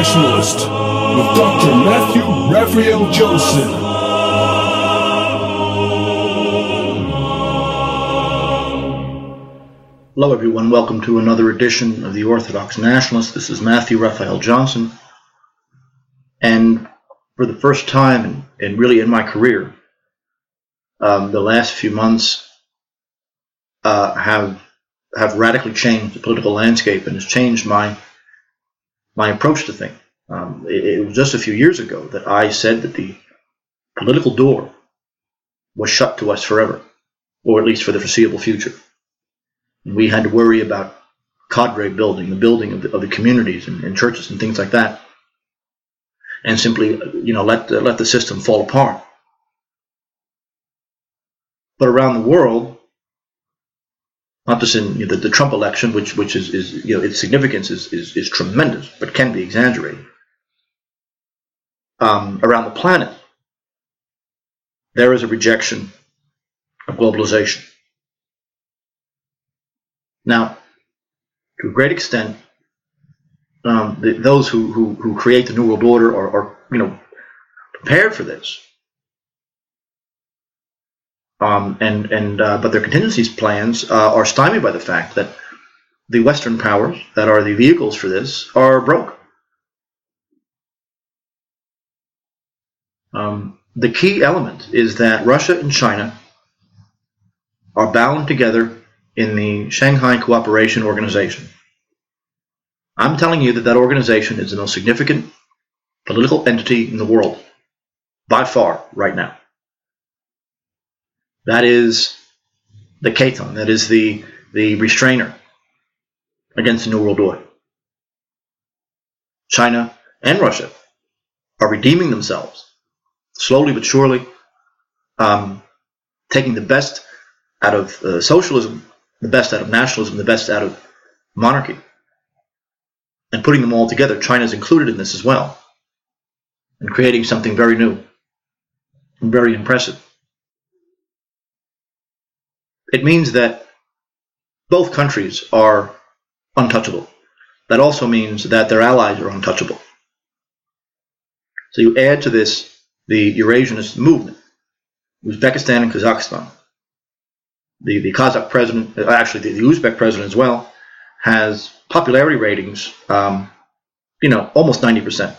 Nationalist with Dr. Matthew Raphael Johnson. Hello everyone, welcome to another edition of the Orthodox Nationalist. This is Matthew Raphael Johnson, and for the first time and really in my career, the last few months have radically changed the political landscape and has changed my approach to things. It was just a few years ago that I said that the political door was shut to us forever, or at least for the foreseeable future. We had to worry about cadre building, the building of the communities and churches and things like that, and simply, let the system fall apart. But around the world, not just in the Trump election, which is its significance is tremendous, but can be exaggerated. Around the planet, there is a rejection of globalization. Now, to a great extent, those who create the New World Order are prepared for this, but their contingencies plans are stymied by the fact that the Western powers that are the vehicles for this are broke. The key element is that Russia and China are bound together in the Shanghai Cooperation Organization. I'm telling you that organization is the most significant political entity in the world, by far, right now. That is the Keton, that is the restrainer against the New World Order. China and Russia are redeeming themselves, slowly but surely, taking the best out of socialism, the best out of nationalism, the best out of monarchy, and putting them all together. China is included in this as well, and creating something very new and very impressive. It means that both countries are untouchable. That also means that their allies are untouchable. So you add to this the Eurasianist movement, Uzbekistan and Kazakhstan. The Kazakh president, actually the Uzbek president as well, has popularity ratings, almost 90%.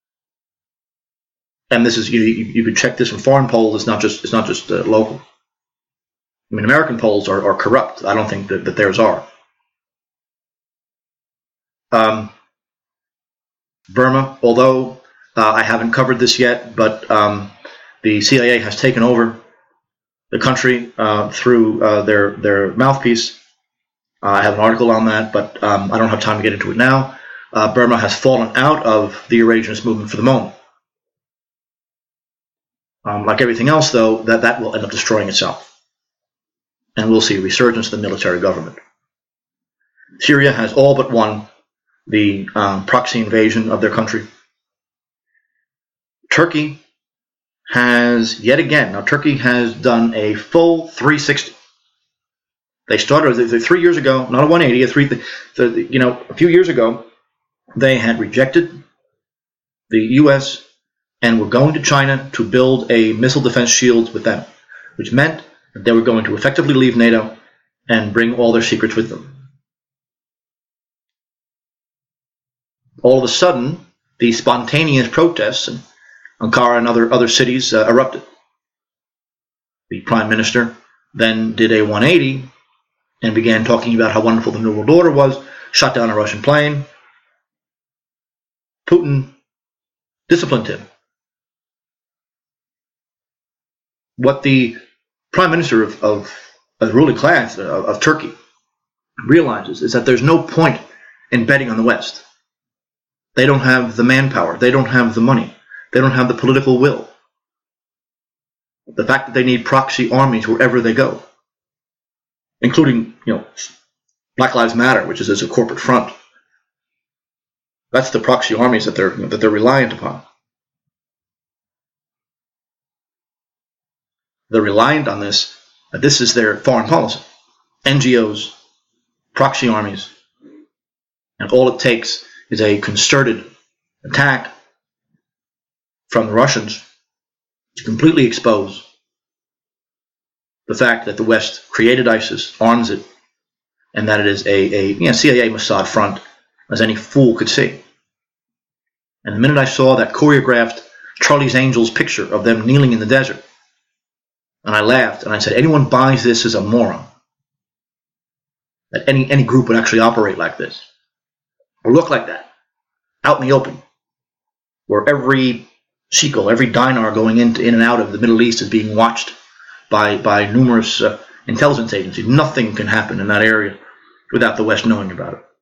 And this is you could check this from foreign polls. It's not just local. I mean, American polls are corrupt. I don't think that theirs are. Burma, although I haven't covered this yet, but the CIA has taken over the country through their mouthpiece. I have an article on that, but I don't have time to get into it now. Burma has fallen out of the Eurasianist movement for the moment. Like everything else, though, that will end up destroying itself. And we'll see a resurgence of the military government. Syria has all but won the proxy invasion of their country. Turkey has yet again, now Turkey has done a full 360. They started 3 years ago, not a 180, a few years ago, they had rejected the U.S. and were going to China to build a missile defense shield with them, which meant that they were going to effectively leave NATO and bring all their secrets with them. All of a sudden, the spontaneous protests in Ankara and other cities erupted. The prime minister then did a 180 and began talking about how wonderful the New World Order was, shot down a Russian plane. Putin disciplined him. What the prime minister of the ruling class of Turkey realizes is that there's no point in betting on the West. They don't have the manpower. They don't have the money. They don't have the political will. The fact that they need proxy armies wherever they go, including, Black Lives Matter, which is as a corporate front. That's the proxy armies that they're reliant upon. They're reliant on this. This is their foreign policy. NGOs, proxy armies, and all it takes is a concerted attack from the Russians to completely expose the fact that the West created ISIS, arms it, and that it is a CIA Mossad front, as any fool could see. And the minute I saw that choreographed Charlie's Angels picture of them kneeling in the desert, and I laughed and I said, anyone buys this is a moron. That any group would actually operate like this, or look like that, out in the open, where every shekel, every dinar going in and out of the Middle East is being watched by numerous intelligence agencies. Nothing can happen in that area without the West knowing about it.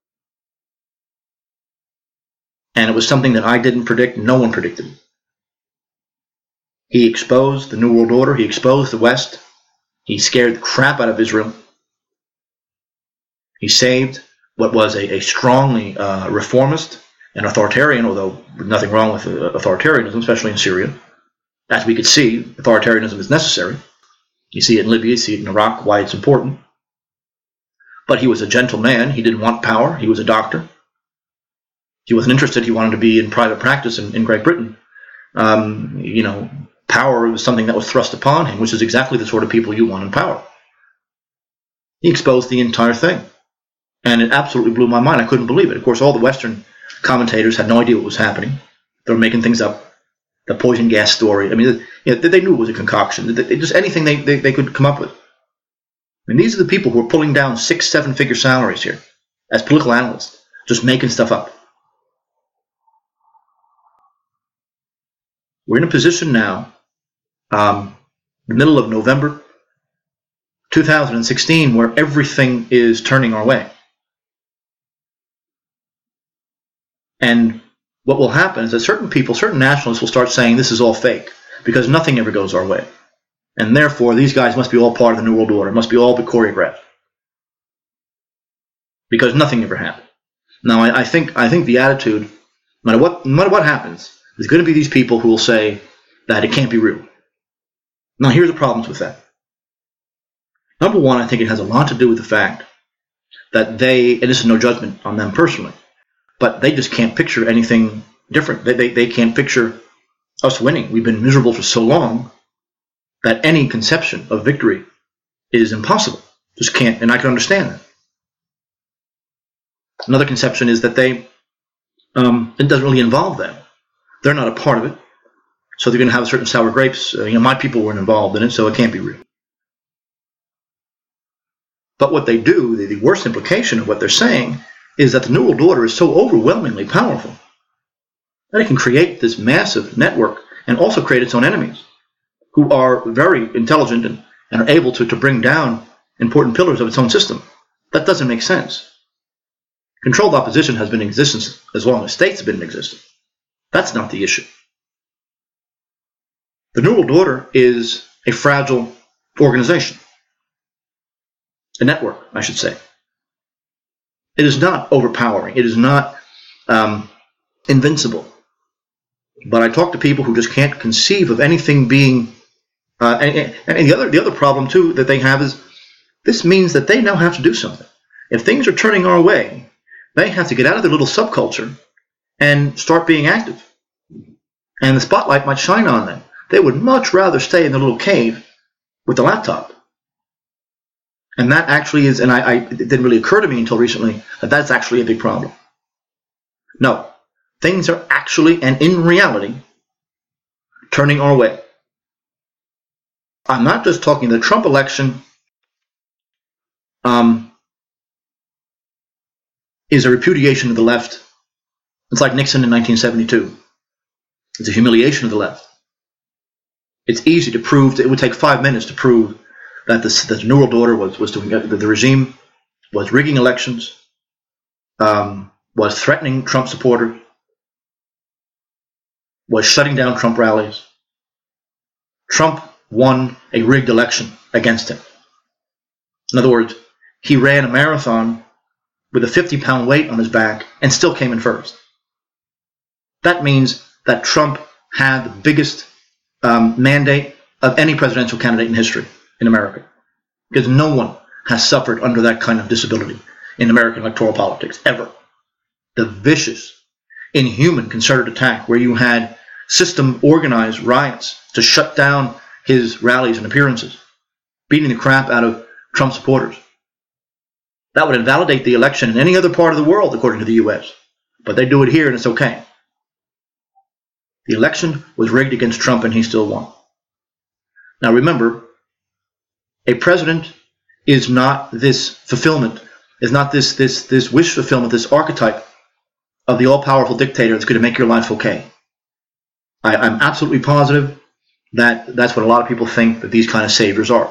And it was something that I didn't predict, no one predicted. He exposed the New World Order, he exposed the West, he scared the crap out of Israel. He saved what was a strongly reformist and authoritarian, although nothing wrong with authoritarianism, especially in Syria. As we could see, authoritarianism is necessary. You see it in Libya, you see it in Iraq, why it's important. But he was a gentle man. He didn't want power. He was a doctor. He wasn't interested. He wanted to be in private practice in Great Britain. Power was something that was thrust upon him, which is exactly the sort of people you want in power. He exposed the entire thing. And it absolutely blew my mind. I couldn't believe it. Of course, all the Western commentators had no idea what was happening. They were making things up. The poison gas story. I mean, they knew it was a concoction. Just anything they could come up with. I mean, these are the people who are pulling down 6-7-figure salaries here as political analysts, just making stuff up. We're in a position now, the middle of November 2016, where everything is turning our way. And what will happen is that certain people, certain nationalists will start saying this is all fake because nothing ever goes our way. And therefore, these guys must be all part of the New World Order, must be all be choreographed. Because nothing ever happened. Now, I think the attitude, no matter what happens, there's going to be these people who will say that it can't be real. Now, here are the problems with that. Number one, I think it has a lot to do with the fact that they, and this is no judgment on them personally, but they just can't picture anything different. They can't picture us winning. We've been miserable for so long that any conception of victory is impossible. Just can't, and I can understand that. Another conception is that it doesn't really involve them. They're not a part of it, so they're going to have certain sour grapes. My people weren't involved in it, so it can't be real. But what they do, the worst implication of what they're saying, is that the New World Order is so overwhelmingly powerful that it can create this massive network and also create its own enemies, who are very intelligent and are able to bring down important pillars of its own system. That doesn't make sense. Controlled opposition has been in existence as long as states have been in existence. That's not the issue. The New World Order is a fragile organization. A network, I should say. It is not overpowering. It is not invincible. But I talk to people who just can't conceive of anything being... and the other problem, too, that they have is this means that they now have to do something. If things are turning our way, they have to get out of their little subculture and start being active. And the spotlight might shine on them. They would much rather stay in their little cave with the laptop. And that actually is, and it didn't really occur to me until recently, that that's actually a big problem. No, things are actually, and in reality, turning our way. I'm not just talking the Trump election is a repudiation of the left. It's like Nixon in 1972. It's a humiliation of the left. It's easy to prove, it would take 5 minutes to prove that the New World Order was doing, the regime was rigging elections, was threatening Trump supporters, was shutting down Trump rallies. Trump won a rigged election against him. In other words, he ran a marathon with a 50-pound weight on his back and still came in first. That means that Trump had the biggest mandate of any presidential candidate in history in America, because no one has suffered under that kind of disability in American electoral politics, ever. The vicious, inhuman concerted attack where you had system organized riots to shut down his rallies and appearances, beating the crap out of Trump supporters. That would invalidate the election in any other part of the world, according to the U.S. But they do it here, and it's okay. The election was rigged against Trump, and he still won. Now remember, a president is not this fulfillment, is not this wish fulfillment, this archetype of the all-powerful dictator that's going to make your life okay. I'm absolutely positive that that's what a lot of people think that these kind of saviors are.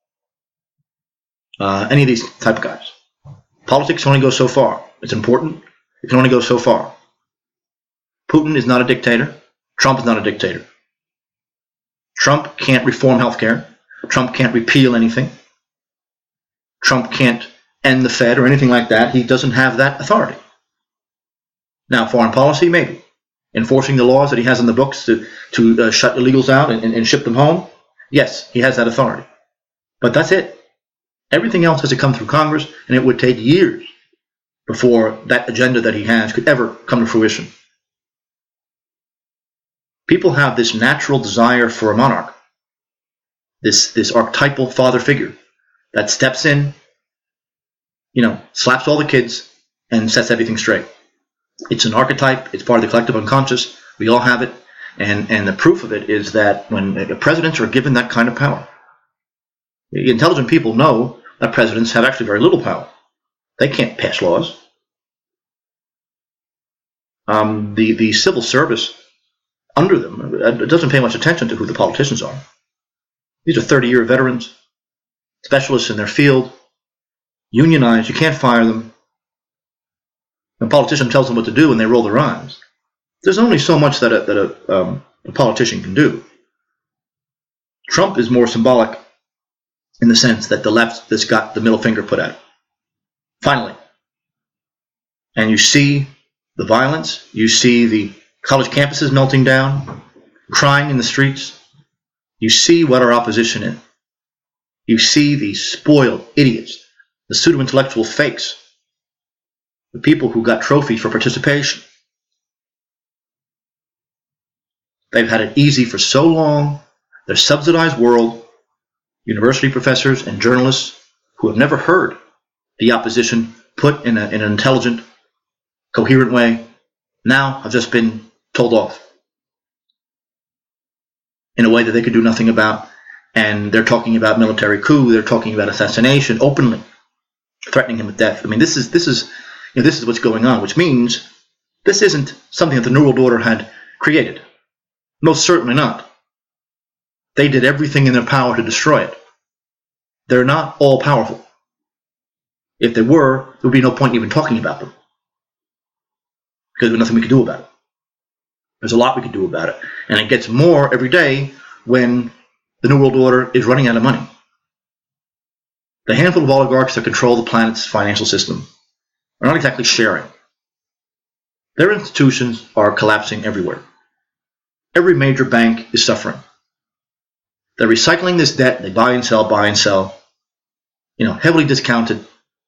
Any of these type of guys. Politics only goes so far. It's important. It can only go so far. Putin is not a dictator. Trump is not a dictator. Trump can't reform healthcare. Trump can't repeal anything. Trump can't end the Fed or anything like that. He doesn't have that authority. Now, foreign policy, maybe. Enforcing the laws that he has in the books to shut illegals out and ship them home, yes, he has that authority. But that's it. Everything else has to come through Congress, and it would take years before that agenda that he has could ever come to fruition. People have this natural desire for a monarch, this archetypal father figure that steps in, slaps all the kids and sets everything straight. It's an archetype. It's part of the collective unconscious. We all have it. And the proof of it is that when presidents are given that kind of power, intelligent people know that presidents have actually very little power. They can't pass laws. The civil service under them doesn't pay much attention to who the politicians are. These are 30-year veterans, specialists in their field, unionized. You can't fire them. A politician tells them what to do and they roll their eyes. There's only so much that a politician can do. Trump is more symbolic in the sense that the left has got the middle finger put at it. Finally. And you see the violence. You see the college campuses melting down, crying in the streets. You see what our opposition is. You see these spoiled idiots, the pseudo-intellectual fakes, the people who got trophies for participation. They've had it easy for so long. Their subsidized world, university professors and journalists who have never heard the opposition put in an intelligent, coherent way, now have just been told off in a way that they could do nothing about. And they're talking about military coup. They're talking about assassination openly, threatening him with death. I mean, this is what's going on, which means this isn't something that the New World Order had created. Most certainly not. They did everything in their power to destroy it. They're not all powerful. If they were, there would be no point in even talking about them, because there's nothing we could do about it. There's a lot we could do about it. And it gets more every day when the New World Order is running out of money. The handful of oligarchs that control the planet's financial system are not exactly sharing. Their institutions are collapsing everywhere. Every major bank is suffering. They're recycling this debt. They buy and sell, heavily discounted.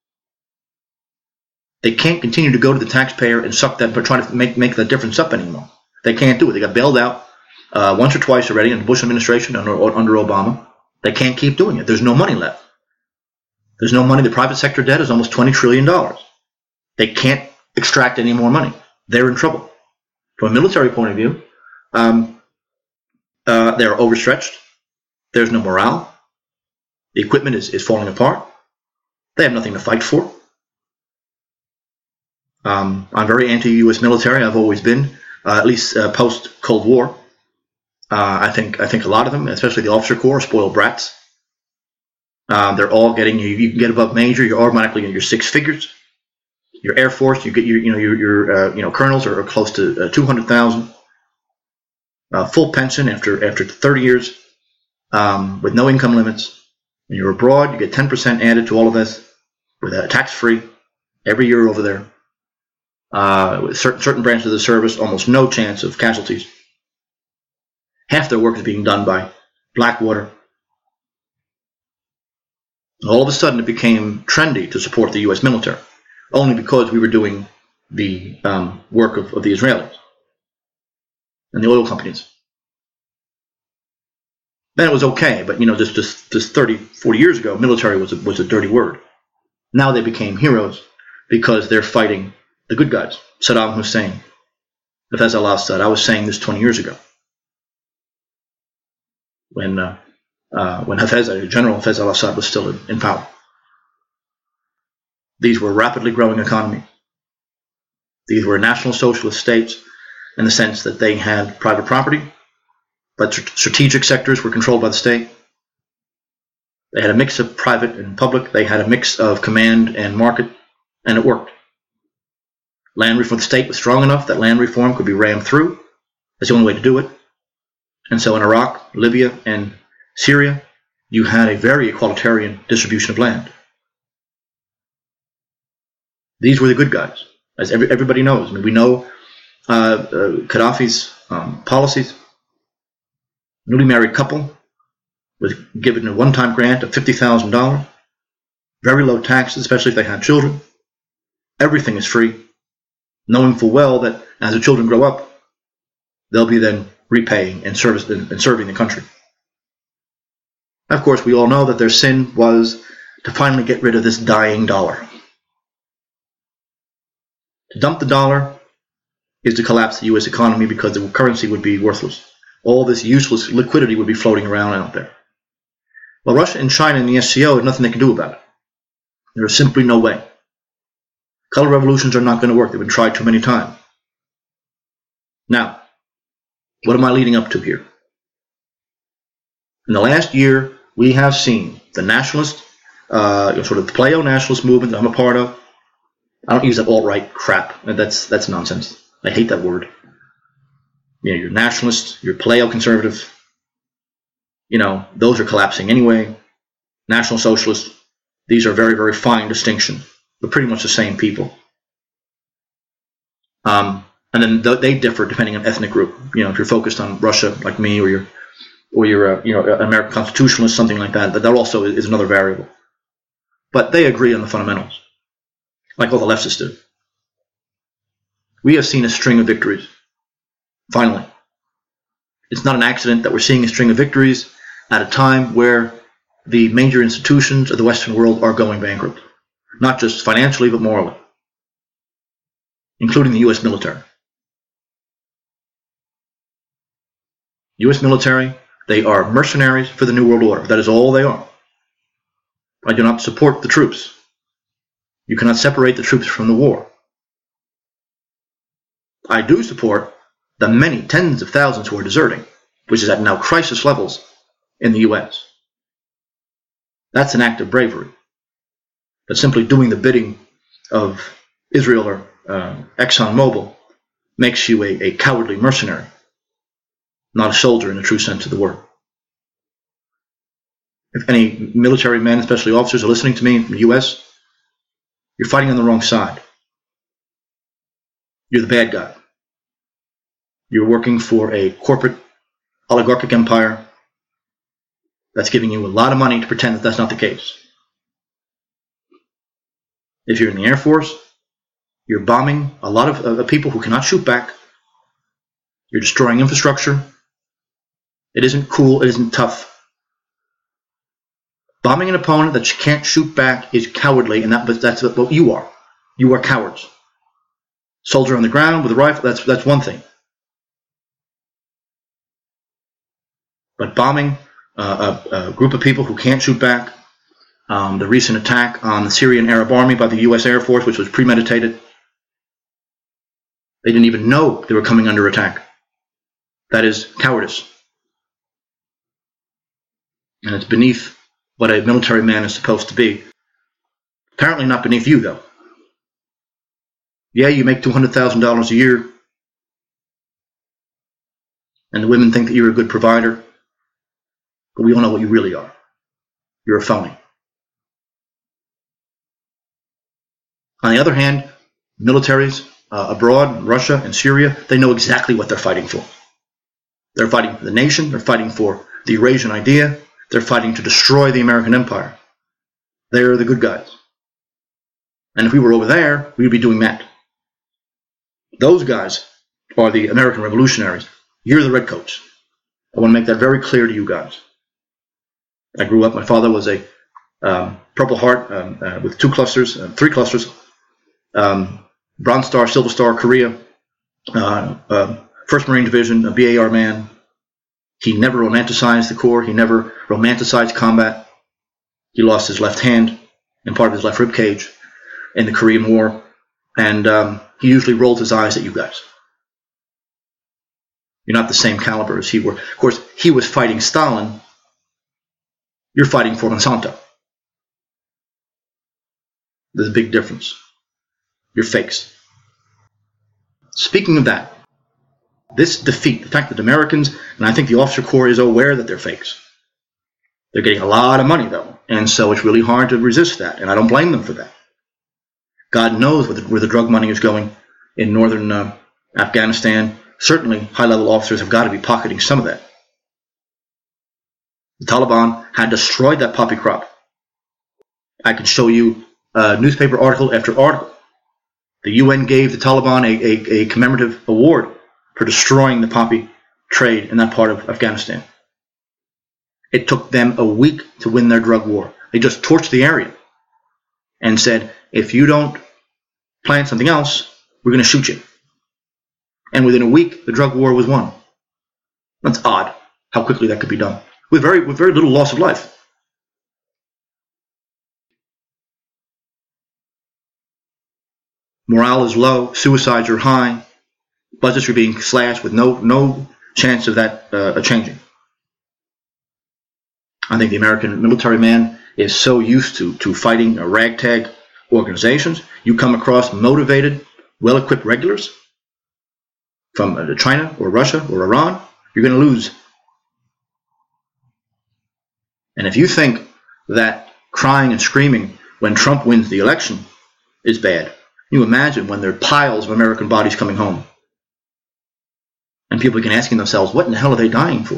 They can't continue to go to the taxpayer and suck that, but try to make the difference up anymore. They can't do it. They got bailed out once or twice already in the Bush administration under Obama. They can't keep doing it. There's no money left. There's no money. The private sector debt is almost $20 trillion. They can't extract any more money. They're in trouble. From a military point of view, they're overstretched. There's no morale. The equipment is falling apart. They have nothing to fight for. I'm very anti-U.S. military. I've always been, at least post-Cold War. I think a lot of them, especially the officer corps, are spoiled brats. They're all getting, you can get above major, you're automatically in your six figures. Your Air Force, you get your colonels are close to 200,000. Full pension after 30 years, with no income limits. When you're abroad, you get 10% added to all of this, with tax-free every year over there. With certain branches of the service, almost no chance of casualties. Half their work is being done by Blackwater. And all of a sudden, it became trendy to support the U.S. military, only because we were doing the work of the Israelis and the oil companies. Then it was okay, but just 30, 40 years ago, military was a dirty word. Now they became heroes because they're fighting the good guys. Saddam Hussein, Hafez al-Assad. I was saying this 20 years ago when General Hafez al-Assad was still in power. These were rapidly growing economies. These were national socialist states in the sense that they had private property, but strategic sectors were controlled by the state. They had a mix of private and public. They had a mix of command and market, and it worked. Land reform, the state was strong enough that land reform could be rammed through. That's the only way to do it. And so in Iraq, Libya, and Syria, you had a very egalitarian distribution of land. These were the good guys, as everybody knows. I mean, we know Gaddafi's policies. Newly married couple was given a one-time grant of $50,000. Very low taxes, especially if they had children. Everything is free, knowing full well that as the children grow up, they'll be then repaying and serving the country. Of course, we all know that their sin was to finally get rid of this dying dollar. To dump the dollar is to collapse the U.S. economy because the currency would be worthless. All this useless liquidity would be floating around out there. Well, Russia and China and the SCO, there's nothing they can do about it. There is simply no way. Color revolutions are not going to work. They've been tried too many times. Now, what am I leading up to here? In the last year, we have seen the nationalist, sort of the Paleo-nationalist movement that I'm a part of. I don't use that alt-right crap. That's nonsense. I hate that word. You're nationalist, you're Paleo-conservative. Those are collapsing anyway. National Socialist, these are very, very fine distinctions. They're pretty much the same people. And then they differ depending on ethnic group. If you're focused on Russia, like me, or you're an American constitutionalist, something like that, that also is another variable. But they agree on the fundamentals, like all the leftists do. We have seen a string of victories. Finally. It's not an accident that we're seeing a string of victories at a time where the major institutions of the Western world are going bankrupt. Not just financially, but morally. Including the U.S. military. U.S. military, they are mercenaries for the New World Order. That is all they are. I do not support the troops. You cannot separate the troops from the war. I do support the many tens of thousands who are deserting, which is at now crisis levels in the U.S. That's an act of bravery. But simply doing the bidding of Israel or ExxonMobil makes you a cowardly mercenary, not a soldier in the true sense of the word. If any military men, especially officers, are listening to me from the U.S., you're fighting on the wrong side. You're the bad guy. You're working for a corporate oligarchic empire that's giving you a lot of money to pretend that that's not the case. If you're in the Air Force, you're bombing a lot of people who cannot shoot back. You're destroying infrastructure. It isn't cool. It isn't tough. Bombing an opponent that you can't shoot back is cowardly, and that's what you are. You are cowards. Soldier on the ground with a rifle, that's one thing. But bombing a group of people who can't shoot back, the recent attack on the Syrian Arab Army by the U.S. Air Force, which was premeditated, they didn't even know they were coming under attack. That is cowardice. And it's beneath what a military man is supposed to be. Apparently not beneath you, though. Yeah, you make $200,000 a year, and the women think that you're a good provider, but we all know what you really are. You're a phony. On the other hand, militaries abroad, Russia and Syria, they know exactly what they're fighting for. They're fighting for the nation, they're fighting for the Eurasian idea, they're fighting to destroy the American empire. They're the good guys. And if we were over there, we would be doing that. Those guys are the American revolutionaries. You're the redcoats. I want to make that very clear to you guys. I grew up, my father was a Purple Heart with 3 clusters, Bronze Star, Silver Star, Korea, 1st Marine Division, a BAR man. He never romanticized the Corps. He never romanticized combat. He lost his left hand and part of his left rib cage in the Korean War, and he usually rolled his eyes at you guys. You're not the same caliber as he were. Of course, he was fighting Stalin. You're fighting for Monsanto. There's a big difference. You're fakes. Speaking of that, this defeat, the fact that Americans, and I think the officer corps is aware that they're fakes. They're getting a lot of money, though, and so it's really hard to resist that, and I don't blame them for that. God knows where the drug money is going in northern Afghanistan. Certainly, high-level officers have got to be pocketing some of that. The Taliban had destroyed that poppy crop. I could show you newspaper article after article. The UN gave the Taliban a commemorative award for destroying the poppy trade in that part of Afghanistan. It took them a week to win their drug war. They just torched the area and said, if you don't plant something else, we're going to shoot you. And within a week, the drug war was won. That's odd how quickly that could be done, with very little loss of life. Morale is low, suicides are high, budgets are being slashed with no chance of that changing. I think the American military man is so used to fighting ragtag organizations. You come across motivated, well-equipped regulars from China or Russia or Iran, you're going to lose. And if you think that crying and screaming when Trump wins the election is bad, you imagine when there are piles of American bodies coming home. And people begin asking themselves, what in the hell are they dying for?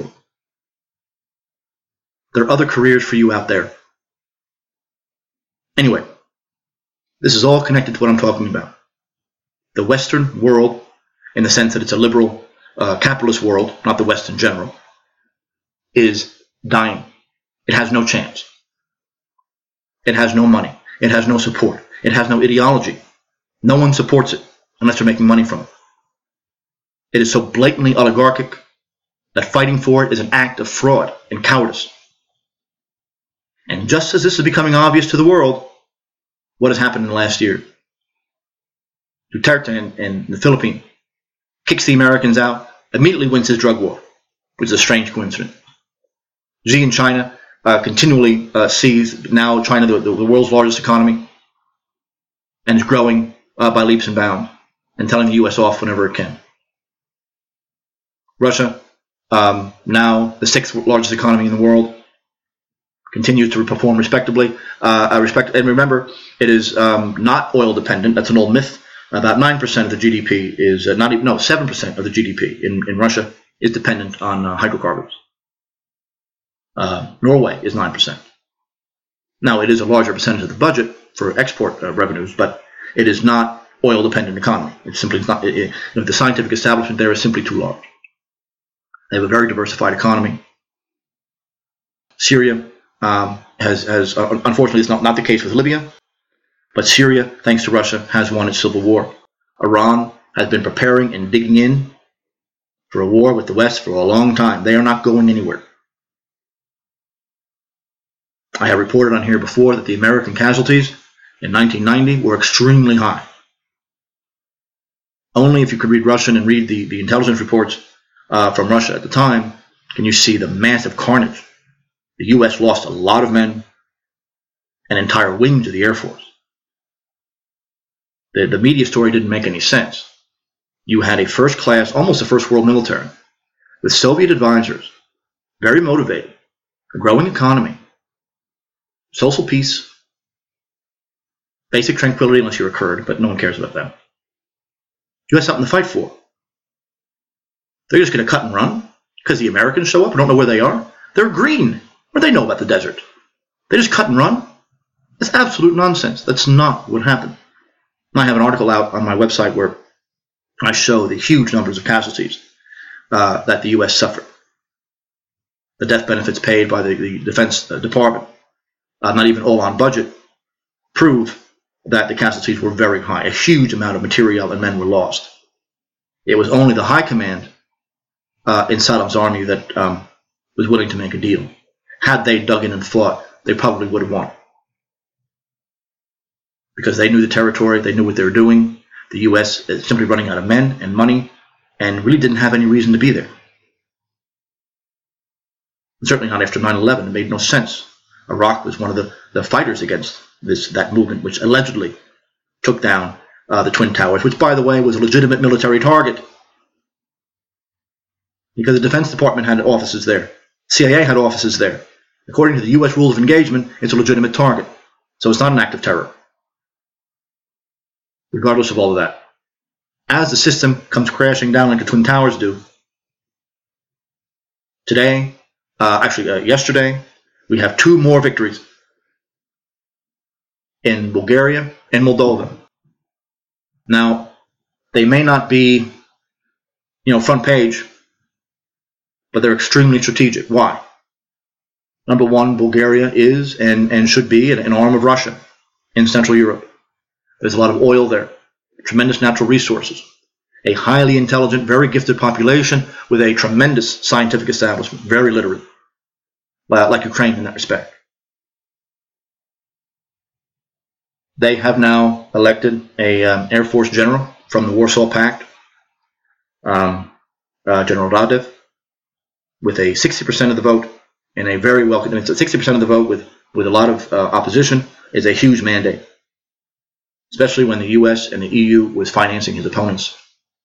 There are other careers for you out there. Anyway, this is all connected to what I'm talking about. The Western world, in the sense that it's a liberal capitalist world, not the West in general, is dying. It has no chance. It has no money. It has no support. It has no ideology. No one supports it unless they're making money from it. It is so blatantly oligarchic that fighting for it is an act of fraud and cowardice. And just as this is becoming obvious to the world, what has happened in the last year? Duterte in the Philippines kicks the Americans out, immediately wins his drug war, which is a strange coincidence. Xi in China continually sees now China the world's largest economy and is growing by leaps and bounds and telling the U.S. off whenever it can. Russia, now the 6th largest economy in the world, continues to perform respectably. And remember, it is not oil dependent. That's an old myth. About 9% of the GDP is 7% of the GDP in Russia is dependent on hydrocarbons. Norway is 9%. Now, it is a larger percentage of the budget for export revenues, but it is not oil-dependent economy. It's simply not. The scientific establishment there is simply too large. They have a very diversified economy. Syria has unfortunately, it's not the case with Libya, but Syria, thanks to Russia, has won its civil war. Iran has been preparing and digging in for a war with the West for a long time. They are not going anywhere. I have reported on here before that the American casualties in 1990 were extremely high. Only if you could read Russian and read the intelligence reports from Russia at the time can you see the massive carnage. The U.S. lost a lot of men and entire wings of the Air Force. The media story didn't make any sense. You had a first class, almost a first world military, with Soviet advisors, very motivated, a growing economy, social peace, basic tranquility unless you're a Kurd, but no one cares about that. You have something to fight for. They're just going to cut and run because the Americans show up and don't know where they are. They're green. What do they know about the desert? They just cut and run? That's absolute nonsense. That's not what happened. I have an article out on my website where I show the huge numbers of casualties that the U.S. suffered. The death benefits paid by the Defense Department, not even all on budget, prove that the casualties were very high. A huge amount of materiel and men were lost. It was only the high command in Saddam's army that was willing to make a deal. Had they dug in and fought, they probably would have won. Because they knew the territory, they knew what they were doing. The U.S. is simply running out of men and money and really didn't have any reason to be there. And certainly not after 9/11. It made no sense. Iraq was one of the fighters against that movement, which allegedly took down the Twin Towers, which, by the way, was a legitimate military target. Because the Defense Department had offices there. CIA had offices there. According to the U.S. rules of engagement, it's a legitimate target. So it's not an act of terror. Regardless of all of that. As the system comes crashing down like the Twin Towers do, yesterday, we have 2 more victories in Bulgaria and Moldova. Now, they may not be, front page, but they're extremely strategic. Why? Number one, Bulgaria is and should be an arm of Russia in Central Europe. There's a lot of oil there, tremendous natural resources, a highly intelligent, very gifted population with a tremendous scientific establishment, very literate, like Ukraine in that respect. They have now elected a Air Force general from the Warsaw Pact, General Radev, with a 60% of the vote, and a very welcome. It's 60% of the vote with a lot of opposition is a huge mandate, especially when the U.S. and the EU was financing his opponents.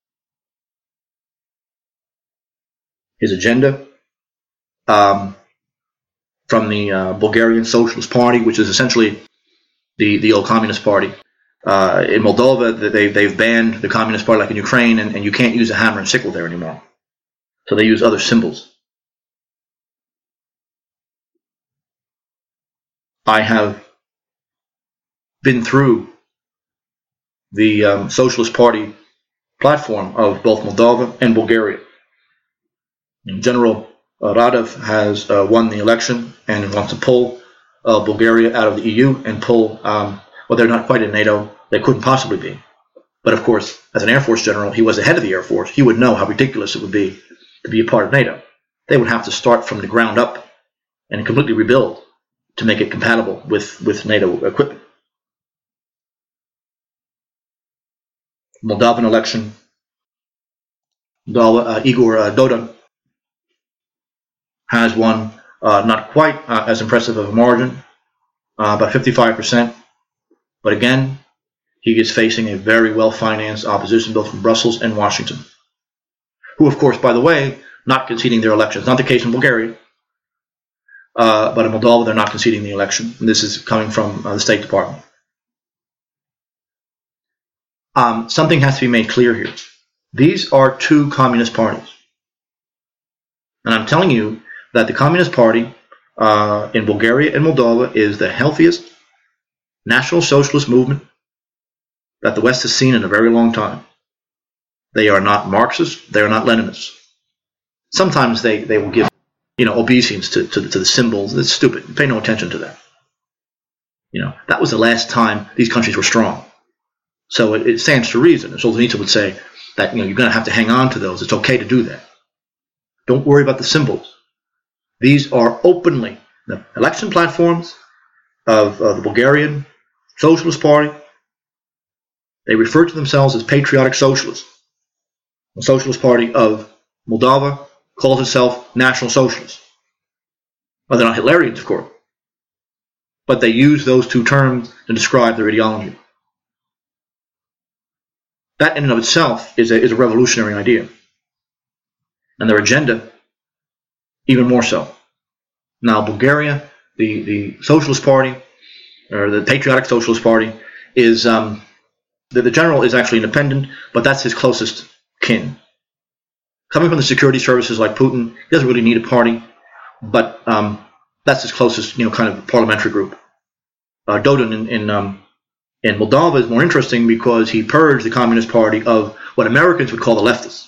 His agenda from the Bulgarian Socialist Party, which is essentially the old Communist Party. In Moldova, they've banned the Communist Party like in Ukraine, and you can't use a hammer and sickle there anymore. So they use other symbols. I have been through the Socialist Party platform of both Moldova and Bulgaria. General Radev has won the election and wants to pull Bulgaria out of the EU and pull, they're not quite in NATO, they couldn't possibly be. But of course, as an Air Force general, he was the head of the Air Force, he would know how ridiculous it would be to be a part of NATO. They would have to start from the ground up and completely rebuild to make it compatible with NATO equipment. Moldovan election, Igor Dodon has won not quite as impressive of a margin, about 55%. But again, he is facing a very well-financed opposition both from Brussels and Washington, who, of course, by the way, not conceding their elections. Not the case in Bulgaria, but in Moldova, they're not conceding the election. And this is coming from the State Department. Something has to be made clear here. These are 2 communist parties. And I'm telling you that the Communist Party in Bulgaria and Moldova is the healthiest National Socialist movement that the West has seen in a very long time. They are not Marxists. They are not Leninists. Sometimes they will give obeisance to the symbols. It's stupid. Pay no attention to that. That was the last time these countries were strong. So it stands to reason. Solzhenitsyn would say that you're going to have to hang on to those. It's okay to do that. Don't worry about the symbols. These are openly the election platforms of the Bulgarian Socialist Party. They refer to themselves as patriotic socialists. The Socialist Party of Moldova calls itself National Socialist. Well, they're not Hitlerians, of course, but they use those 2 terms to describe their ideology. That in and of itself is a revolutionary idea. And their agenda, even more so. Now, Bulgaria, the Socialist Party, or the Patriotic Socialist Party, is the general is actually independent, but that's his closest kin. Coming from the security services like Putin, he doesn't really need a party, but that's his closest, kind of parliamentary group. Dodon And Moldova is more interesting because he purged the Communist Party of what Americans would call the leftists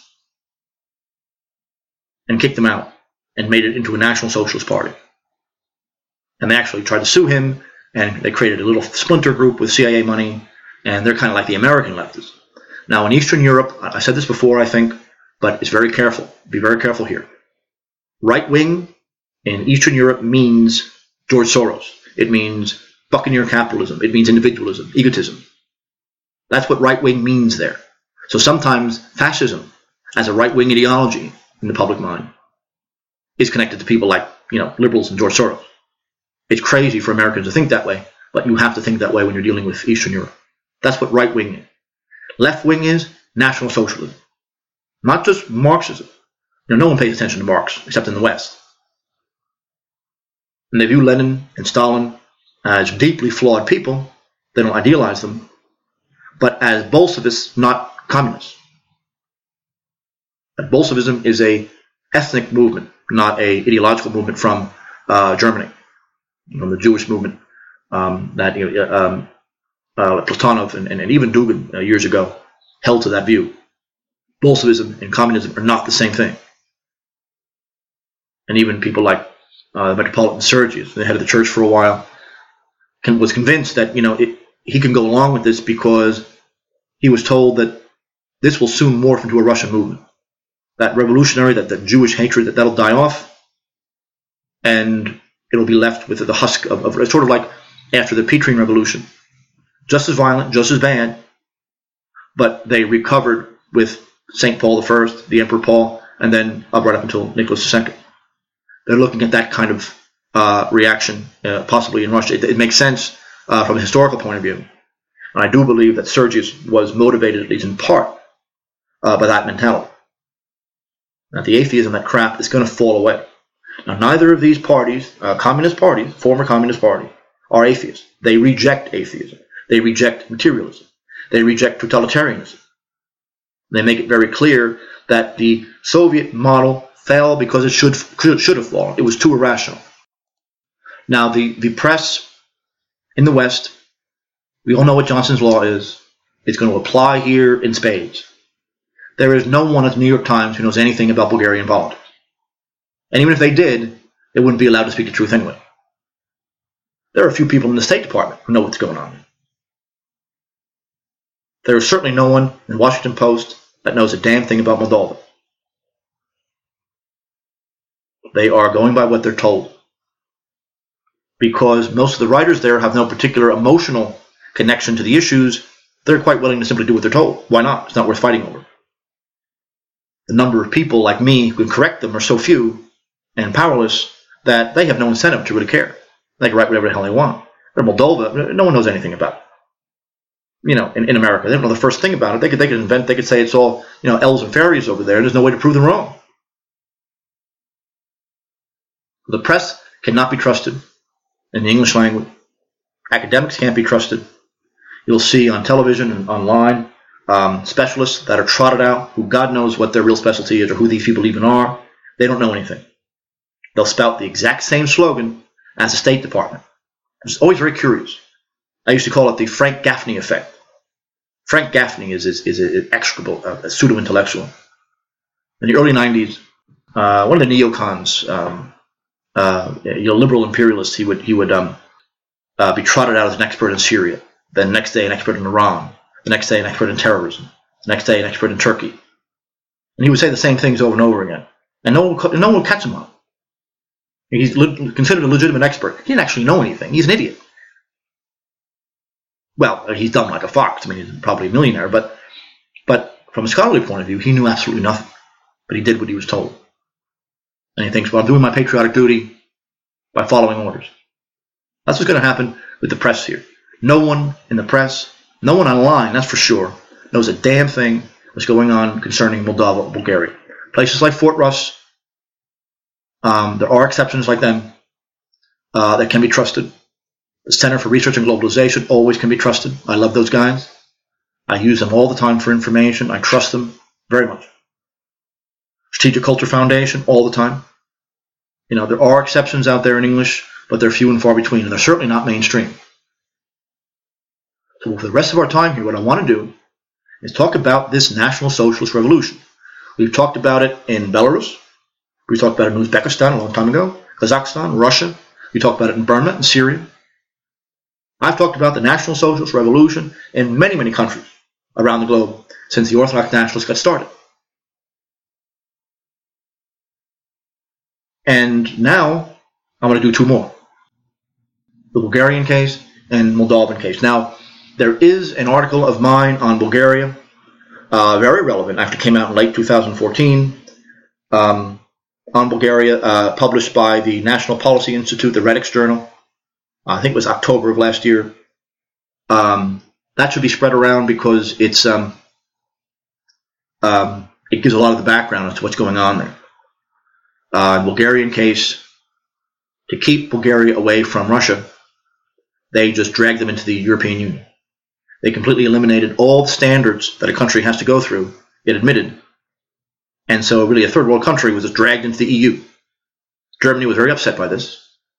and kicked them out and made it into a National Socialist Party. And they actually tried to sue him, and they created a little splinter group with CIA money, and they're kind of like the American leftists. Now, in Eastern Europe, I said this before, I think, but it's very careful. Be very careful here. Right wing in Eastern Europe means George Soros. It means buccaneer capitalism. It means individualism, egotism. That's what right wing means there. So sometimes fascism, as a right wing ideology in the public mind, is connected to people like, liberals and George Soros. It's crazy for Americans to think that way, but you have to think that way when you're dealing with Eastern Europe. That's what right wing is. Left wing is National Socialism, not just Marxism. No one pays attention to Marx except in the West. And they view Lenin and Stalin as deeply flawed people. They don't idealize them, but as Bolshevists, not communists. Bolshevism is a ethnic movement, not a ideological movement from Germany, from the Jewish movement that Platonov and even Dugin years ago held to that view. Bolshevism and communism are not the same thing. And even people like Metropolitan Sergius, the head of the church for a while, was convinced that he can go along with this because he was told that this will soon morph into a Russian movement. That revolutionary, that Jewish hatred, that'll die off, and it'll be left with the husk of sort of like after the Petrine Revolution. Just as violent, just as bad, but they recovered with St. Paul I, the Emperor Paul, and then right up until Nicholas II. They're looking at that kind of reaction, possibly in Russia. It makes sense from a historical point of view. And I do believe that Sergius was motivated, at least in part, by that mentality. That the atheism, that crap, is going to fall away. Now, neither of these parties, communist parties, former communist party, are atheists. They reject atheism. They reject materialism. They reject totalitarianism. They make it very clear that the Soviet model fell because it should have fallen. It was too irrational. Now, the press in the West, we all know what Johnson's Law is. It's going to apply here in spades. There is no one at the New York Times who knows anything about Bulgarian politics. And even if they did, they wouldn't be allowed to speak the truth anyway. There are a few people in the State Department who know what's going on. There is certainly no one in the Washington Post that knows a damn thing about Moldova. They are going by what they're told. Because most of the writers there have no particular emotional connection to the issues, they're quite willing to simply do what they're told. Why not? It's not worth fighting over. The number of people like me who can correct them are so few and powerless that they have no incentive to really care. They can write whatever the hell they want. But Moldova, no one knows anything about it. In America, they don't know the first thing about it. They could invent. They could say it's all elves and fairies over there, and there's no way to prove them wrong. The press cannot be trusted in the English language. Academics can't be trusted. You'll see on television and online specialists that are trotted out, who God knows what their real specialty is or who these people even are. They don't know anything. They'll spout the exact same slogan as the State Department. It's always very curious. I used to call it the Frank Gaffney effect. Frank Gaffney is an execrable, a pseudo-intellectual. In the early 90s, one of the neocons, liberal imperialists, he would be trotted out as an expert in Syria. Then the next day, an expert in Iran. The next day, an expert in terrorism. The next day, an expert in Turkey. And he would say the same things over and over again. And no one would catch him on. He's considered a legitimate expert. He didn't actually know anything. He's an idiot. Well, he's dumb like a fox. I mean, he's probably a millionaire. But from a scholarly point of view, he knew absolutely nothing. But he did what he was told. And he thinks, well, I'm doing my patriotic duty by following orders. That's what's going to happen with the press here. No one in the press, no one online, that's for sure, knows a damn thing what's going on concerning Moldova or Bulgaria. Places like Fort Russ, there are exceptions like them that can be trusted. The Center for Research and Globalization always can be trusted. I love those guys. I use them all the time for information. I trust them very much. Strategic Culture Foundation, all the time. There are exceptions out there in English, but they're few and far between, and they're certainly not mainstream. So for the rest of our time here, what I want to do is talk about this National Socialist Revolution. We've talked about it in Belarus. We talked about it in Uzbekistan a long time ago, Kazakhstan, Russia. We talked about it in Burma and Syria. I've talked about the National Socialist Revolution in many, many countries around the globe since the Orthodox nationalists got started. And now I'm going to do two more. The Bulgarian case and Moldovan case. Now, there is an article of mine on Bulgaria, very relevant, actually came out in late 2014, on Bulgaria, published by the National Policy Institute, the Redix Journal. I think it was October of last year. That should be spread around because it gives a lot of the background as to what's going on there. Bulgarian case, to keep Bulgaria away from Russia, they just dragged them into the European Union. They completely eliminated all the standards that a country has to go through, it admitted. And so really a third world country was just dragged into the EU. Germany was very upset by this.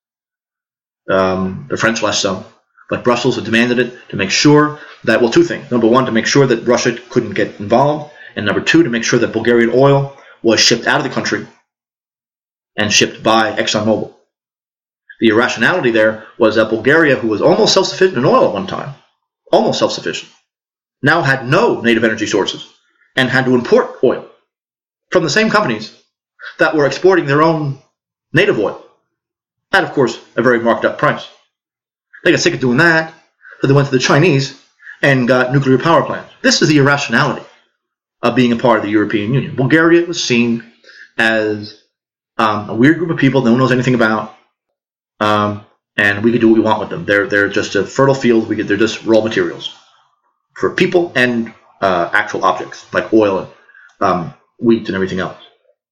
The French less so. But Brussels had demanded it to make sure that, well, two things. Number one, to make sure that Russia couldn't get involved. And number two, to make sure that Bulgarian oil was shipped out of the country and shipped by ExxonMobil. The irrationality there was that Bulgaria, who was almost self-sufficient in oil at one time, almost self-sufficient, now had no native energy sources and had to import oil from the same companies that were exporting their own native oil at, of course, a very marked up price. They got sick of doing that, so they went to the Chinese and got nuclear power plants. This is the irrationality of being a part of the European Union. Bulgaria was seen as a weird group of people no one knows anything about, and we could do what we want with them. They're just a fertile field. They're just raw materials for people and actual objects like oil and wheat and everything else.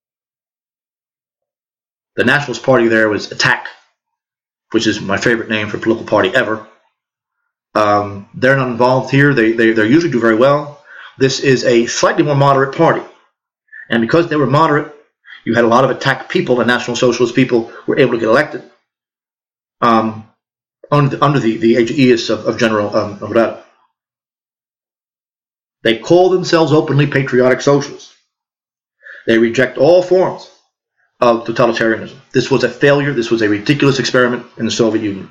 The Nationalist Party there was ATTAC, which is my favorite name for a political party ever. They're not involved here. They usually do very well. This is a slightly more moderate party. And because they were moderate, you had a lot of ATTAC people, the National Socialist people, were able to get elected under the aegis of General Rada. They call themselves openly patriotic socialists. They reject all forms of totalitarianism. This was a failure. This was a ridiculous experiment in the Soviet Union.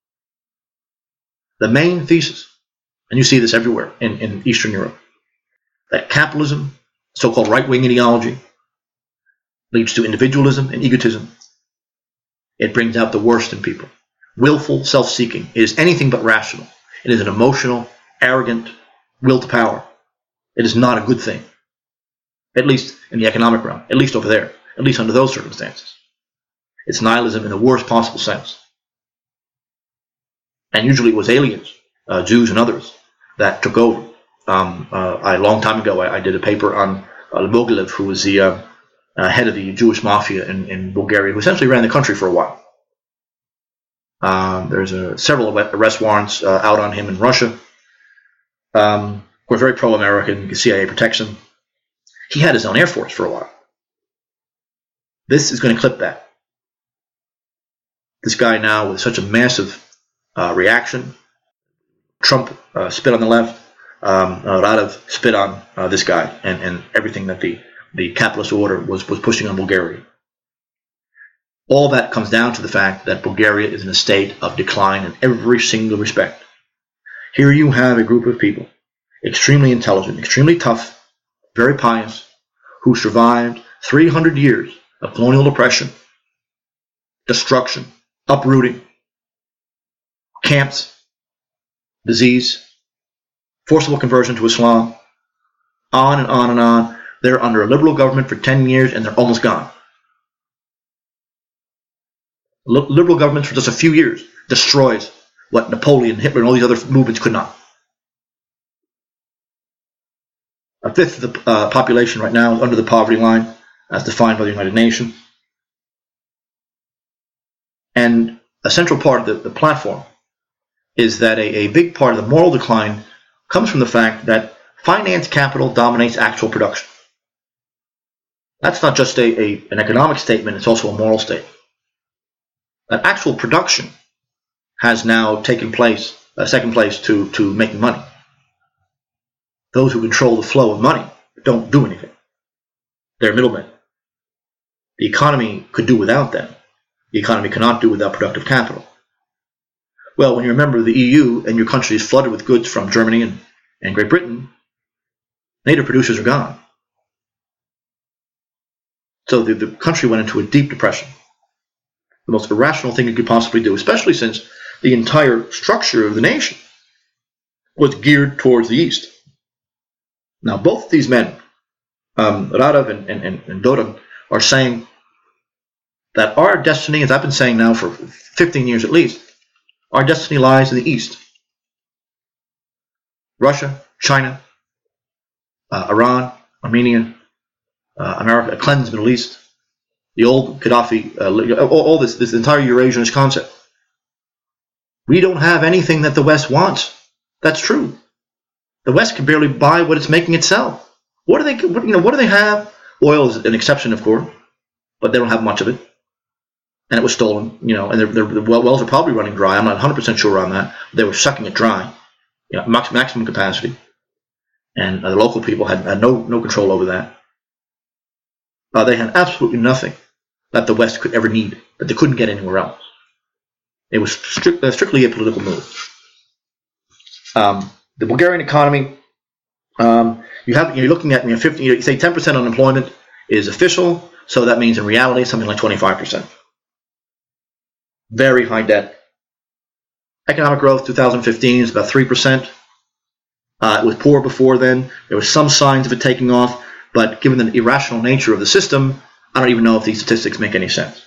The main thesis, and you see this everywhere in Eastern Europe, that capitalism, so-called right-wing ideology, leads to individualism and egotism. It brings out the worst in people. Willful self-seeking. It is anything but rational. It is an emotional, arrogant will to power. It is not a good thing. At least in the economic realm. At least over there. At least under those circumstances. It's nihilism in the worst possible sense. And usually it was aliens, Jews and others, that took over. A long time ago, I did a paper on Mogilev, who was the head of the Jewish mafia in Bulgaria, who essentially ran the country for a while. There's several arrest warrants out on him in Russia. We're very pro-American. The CIA protects him. He had his own air force for a while. This is going to clip that. This guy now with such a massive reaction. Trump spit on the left. Radev spit on this guy and everything that the capitalist order was pushing on Bulgaria. All that comes down to the fact that Bulgaria is in a state of decline in every single respect. Here you have a group of people, extremely intelligent, extremely tough, very pious, who survived 300 years of colonial oppression, destruction, uprooting, camps, disease, forcible conversion to Islam, on and on and on. They're under a liberal government for 10 years and they're almost gone. Liberal governments for just a few years destroys what Napoleon, Hitler, and all these other movements could not. A fifth of the population right now is under the poverty line, as defined by the United Nations. And a central part of the platform is that a big part of the moral decline comes from the fact that finance capital dominates actual production. That's not just an economic statement, it's also a moral statement. That actual production has now taken place second place to making money. Those who control the flow of money don't do anything. They're middlemen. The economy could do without them. The economy cannot do without productive capital. Well, when you're a member of the EU and your country is flooded with goods from Germany and Great Britain, native producers are gone. So the country went into a deep depression. The most irrational thing you could possibly do, especially since the entire structure of the nation was geared towards the East. Now, both of these men, Radev and Dodon, are saying that our destiny, as I've been saying now for 15 years at least, our destiny lies in the East. Russia, China, Iran, Armenia, America, a cleansed Middle East, the old Gaddafi, all this entire Eurasianist concept. We don't have anything that the West wants. That's true. The West can barely buy what it's making itself. What do they have? Oil is an exception, of course, but they don't have much of it. And it was stolen, and the wells are probably running dry. I'm not 100% sure on that. They were sucking it dry, maximum capacity. And the local people had no control over that. They had absolutely nothing that the West could ever need, that they couldn't get anywhere else. It was strictly a political move. The Bulgarian economy, you're looking at 50. You say 10% unemployment is official, so that means in reality something like 25%. Very high debt. Economic growth 2015 is about 3%. It was poor before then. There were some signs of it taking off, but given the irrational nature of the system, I don't even know if these statistics make any sense.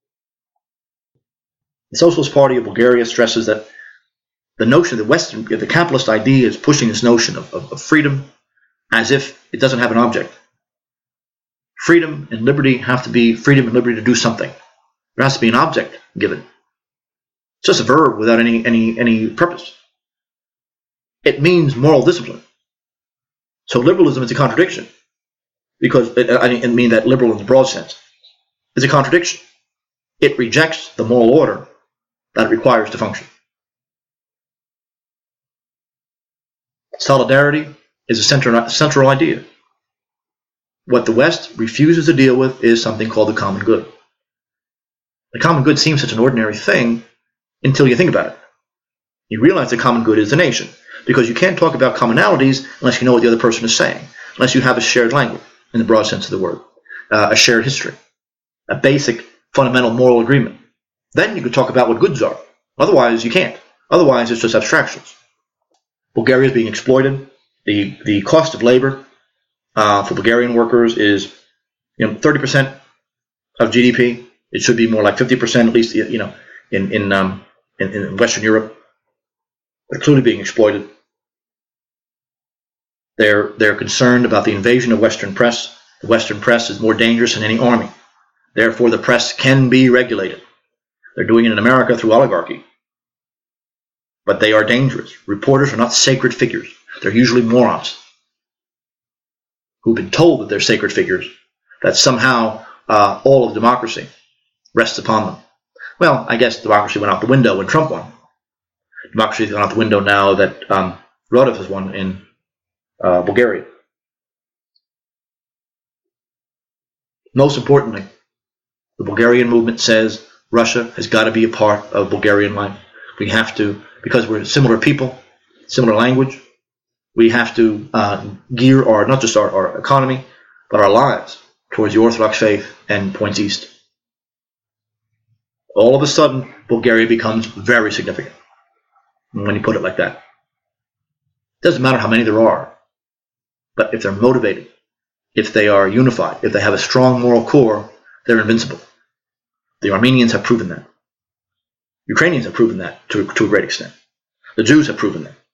The Socialist Party of Bulgaria stresses that the notion of the capitalist idea is pushing this notion of freedom as if it doesn't have an object. Freedom and liberty have to be freedom and liberty to do something. There has to be an object given. It's just a verb without any purpose. It means moral discipline. So liberalism is a contradiction, because I mean that liberal in the broad sense. It's a contradiction. It rejects the moral order that it requires to function. Solidarity is a central idea. What the West refuses to deal with is something called the common good. The common good seems such an ordinary thing until you think about it. You realize the common good is the nation, because you can't talk about commonalities unless you know what the other person is saying, unless you have a shared language in the broad sense of the word, a shared history, a basic fundamental moral agreement. Then you can talk about what goods are. Otherwise, you can't. Otherwise, it's just abstractions. Bulgaria is being exploited. The cost of labor for Bulgarian workers is 30% of GDP. It should be more like 50%, at least in Western Europe. They're clearly being exploited. They're concerned about the invasion of Western press. The Western press is more dangerous than any army. Therefore, the press can be regulated. They're doing it in America through oligarchy. But they are dangerous. Reporters are not sacred figures. They're usually morons who've been told that they're sacred figures, that somehow all of democracy rests upon them. Well, I guess democracy went out the window when Trump won. Democracy has gone out the window now that Radev has won in Bulgaria. Most importantly, the Bulgarian movement says Russia has got to be a part of Bulgarian life. We have to, because we're similar people, similar language, we have to gear not just our economy, but our lives towards the Orthodox faith and points east. All of a sudden, Bulgaria becomes very significant when you put it like that. It doesn't matter how many there are, but if they're motivated, if they are unified, if they have a strong moral core, they're invincible. The Armenians have proven that. Ukrainians have proven that to a great extent. The Jews have proven that.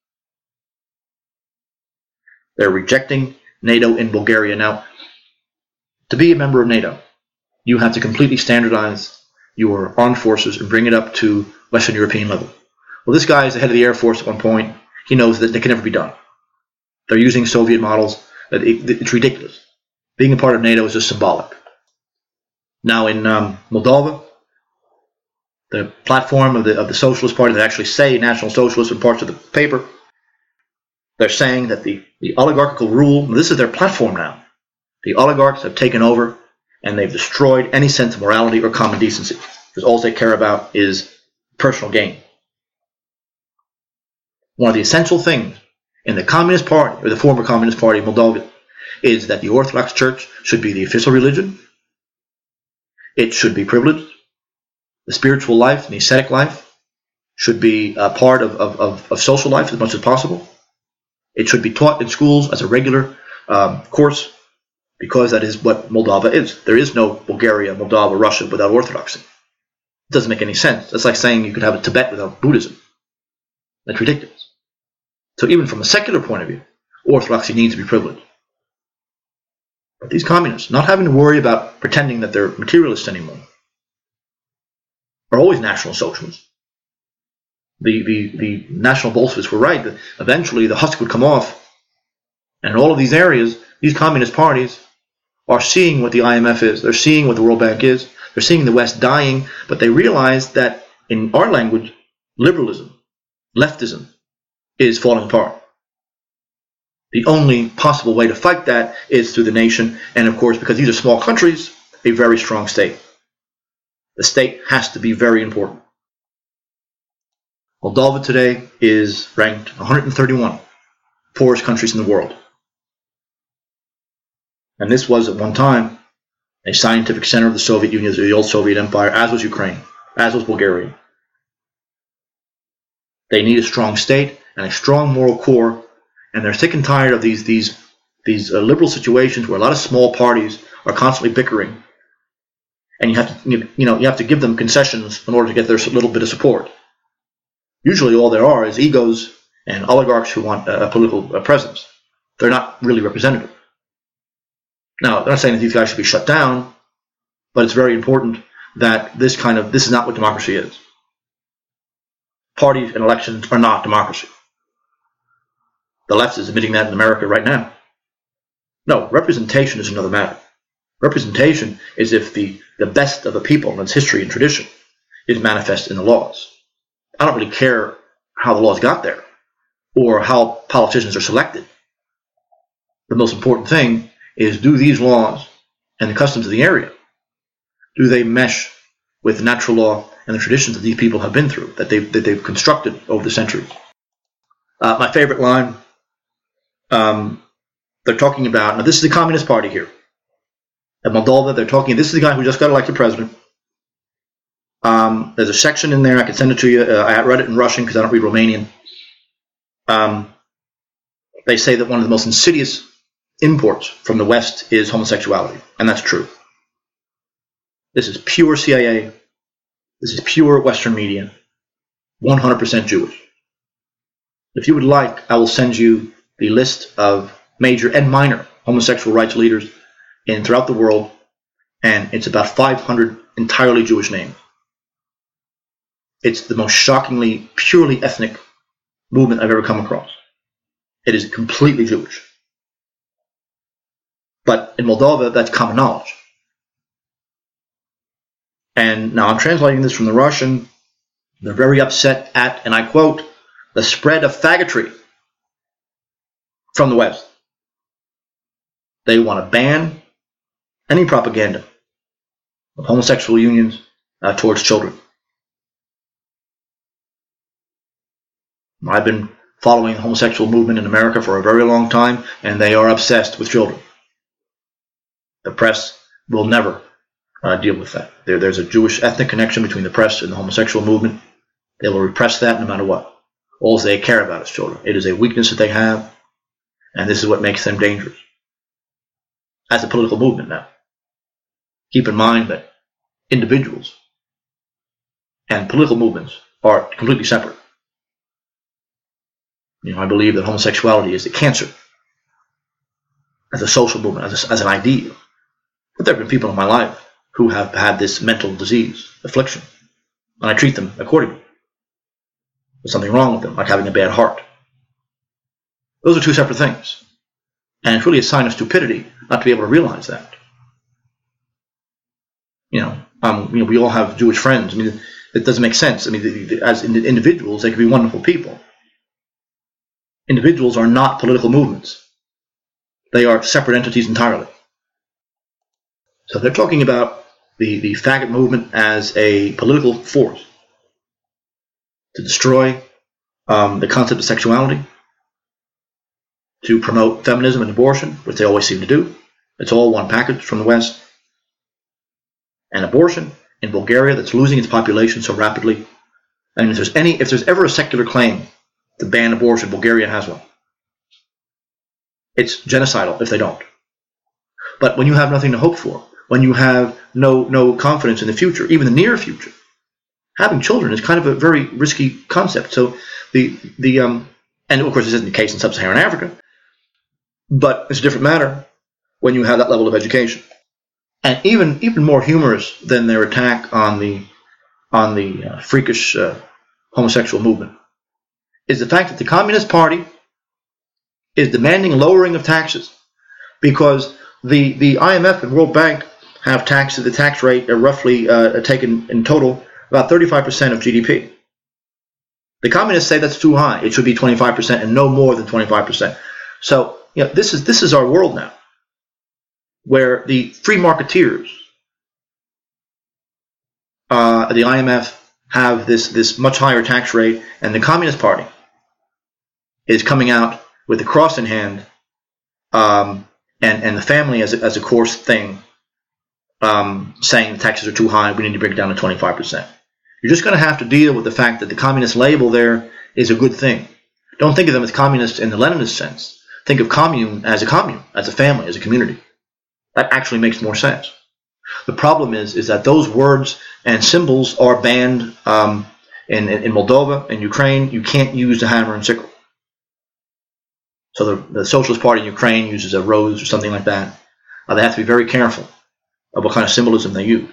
They're rejecting NATO in Bulgaria. Now, to be a member of NATO, you have to completely standardize your armed forces and bring it up to Western European level. Well, this guy is the head of the Air Force at one point. He knows that they can never be done. They're using Soviet models. It's ridiculous. Being a part of NATO is just symbolic. Now, in Moldova, the platform of the Socialist Party that actually say National Socialist in parts of the paper. They're saying that the oligarchical rule, this is their platform now. The oligarchs have taken over and they've destroyed any sense of morality or common decency, because all they care about is personal gain. One of the essential things in the Communist Party, or the former Communist Party of Moldova, is that the Orthodox Church should be the official religion. It should be privileged. The spiritual life and the ascetic life should be a part of social life as much as possible. It should be taught in schools as a regular course, because that is what Moldova is. There is no Bulgaria, Moldova, Russia without Orthodoxy. It doesn't make any sense. It's like saying you could have a Tibet without Buddhism. That's ridiculous. So even from a secular point of view, Orthodoxy needs to be privileged. But these communists, not having to worry about pretending that they're materialists anymore, are always National Socialists. The National Bolsheviks were right that eventually the husk would come off, and in all of these areas, these communist parties are seeing what the IMF is. They're seeing what the World Bank is. They're seeing the West dying, but they realize that in our language, liberalism, leftism, is falling apart. The only possible way to fight that is through the nation, and of course, because these are small countries, a very strong state. The state has to be very important. Moldova today is ranked 131 poorest countries in the world. And this was at one time a scientific center of the Soviet Union, the old Soviet Empire, as was Ukraine, as was Bulgaria. They need a strong state and a strong moral core, and they're sick and tired of these liberal situations where a lot of small parties are constantly bickering, and you have to give them concessions in order to get their little bit of support. Usually, all there are is egos and oligarchs who want a political presence. They're not really representative. Now, they're not saying that these guys should be shut down, but it's very important that this is not what democracy is. Parties and elections are not democracy. The left is admitting that in America right now. No, representation is another matter. Representation is if the best of the people and its history and tradition is manifest in the laws. I don't really care how the laws got there or how politicians are selected. The most important thing is, do these laws and the customs of the area, do they mesh with the natural law and the traditions that these people have been through, that they've constructed over the centuries? My favorite line, they're talking about, now this is the Communist Party here. At Moldova, they're talking, this is the guy who just got elected president. There's a section in there, I can send it to you. I read it in Russian because I don't read Romanian. They say that one of the most insidious imports from the West is homosexuality, and that's true. This is pure CIA. This is pure Western media. 100% Jewish. If you would like, I will send you the list of major and minor homosexual rights leaders throughout the world, and it's about 500 entirely Jewish names. It's the most shockingly, purely ethnic movement I've ever come across. It is completely Jewish. But in Moldova, that's common knowledge. And now I'm translating this from the Russian. They're very upset at, and I quote, the spread of faggotry from the West. They want to ban any propaganda of homosexual unions towards children. I've been following the homosexual movement in America for a very long time, and they are obsessed with children. The press will never deal with that. There's a Jewish ethnic connection between the press and the homosexual movement. They will repress that no matter what. All they care about is children. It is a weakness that they have, and this is what makes them dangerous. As a political movement now, keep in mind that individuals and political movements are completely separate. I believe that homosexuality is a cancer as a social movement, as an ideal. But there have been people in my life who have had this mental disease, affliction, and I treat them accordingly. There's something wrong with them, like having a bad heart. Those are two separate things. And it's really a sign of stupidity not to be able to realize that. We all have Jewish friends. It doesn't make sense. I mean, as individuals, they can be wonderful people. Individuals are not political movements. They are separate entities entirely. So they're talking about the faggot movement as a political force to destroy the concept of sexuality, to promote feminism and abortion, which they always seem to do. It's all one package from the West. And abortion in Bulgaria, that's losing its population so rapidly. I mean, if there's ever a secular claim to ban abortion, Bulgaria has one. It's genocidal if they don't. But when you have nothing to hope for, when you have no confidence in the future, even the near future, having children is kind of a very risky concept. So and of course this isn't the case in sub-Saharan Africa, but it's a different matter when you have that level of education. And even more humorous than their attack on the freakish homosexual movement is the fact that the Communist Party is demanding lowering of taxes, because the IMF and World Bank have the tax rate roughly taken in total about 35% of GDP. The communists say that's too high. It should be 25% and no more than 25%. So this is our world now, where the free marketeers, the IMF, have this much higher tax rate, and the Communist Party is coming out with the cross in hand, and the family as a coarse thing, saying the taxes are too high, we need to bring it down to 25%. You're just going to have to deal with the fact that the communist label there is a good thing. Don't think of them as communists in the Leninist sense. Think of commune, as a family, as a community. That actually makes more sense. The problem is that those words and symbols are banned in Moldova and Ukraine. You can't use the hammer and sickle. So the Socialist Party in Ukraine uses a rose or something like that. They have to be very careful of what kind of symbolism they use.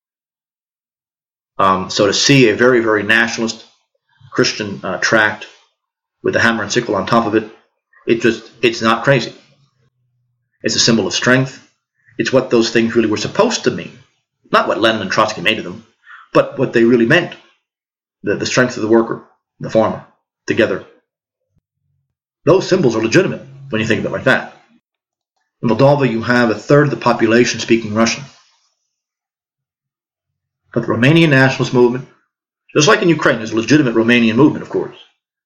So to see a very, very nationalist Christian tract with a hammer and sickle on top of it, it's not crazy. It's a symbol of strength. It's what those things really were supposed to mean. Not what Lenin and Trotsky made of them, but what they really meant. The strength of the worker, the farmer, together. Those symbols are legitimate when you think of it like that. In Moldova, you have a third of the population speaking Russian. But the Romanian nationalist movement, just like in Ukraine, there's a legitimate Romanian movement, of course.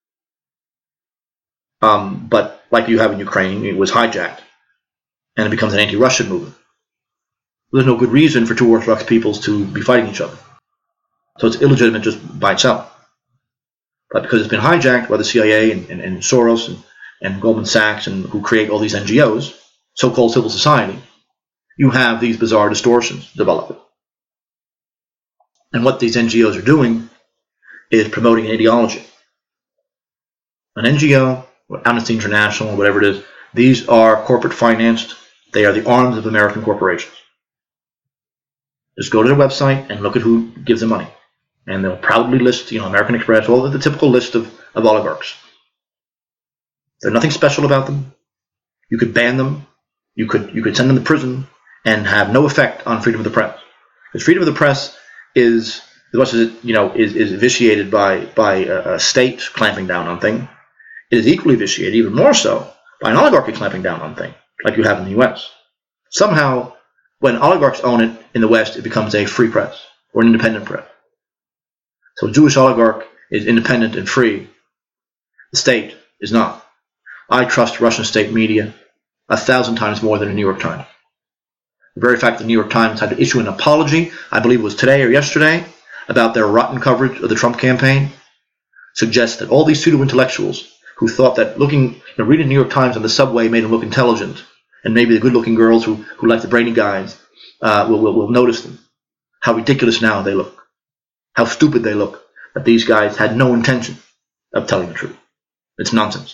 But like you have in Ukraine, it was hijacked, and it becomes an anti-Russian movement. There's no good reason for two Orthodox peoples to be fighting each other. So it's illegitimate just by itself. But because it's been hijacked by the CIA and Soros and Goldman Sachs, and who create all these NGOs, so-called civil society, you have these bizarre distortions developing. And what these NGOs are doing is promoting an ideology. An NGO, or Amnesty International, whatever it is, these are corporate financed. They are the arms of American corporations. Just go to their website and look at who gives them money. And they'll proudly list, American Express, all of the typical list of oligarchs. There's nothing special about them. You could ban them. You could send them to prison and have no effect on freedom of the press. Because freedom of the press is, as much as it is vitiated by a state clamping down on things, it is equally vitiated, even more so, by an oligarchy clamping down on things, like you have in the U.S. Somehow, when oligarchs own it in the West, it becomes a free press or an independent press. So a Jewish oligarch is independent and free. The state is not. I trust Russian state media 1,000 times more than the New York Times. The very fact that the New York Times had to issue an apology, I believe it was today or yesterday, about their rotten coverage of the Trump campaign, suggests that all these pseudo-intellectuals who thought that reading the New York Times on the subway made them look intelligent, and maybe the good-looking girls who like the brainy guys will notice them, how ridiculous now they look, how stupid they look, that these guys had no intention of telling the truth. It's nonsense.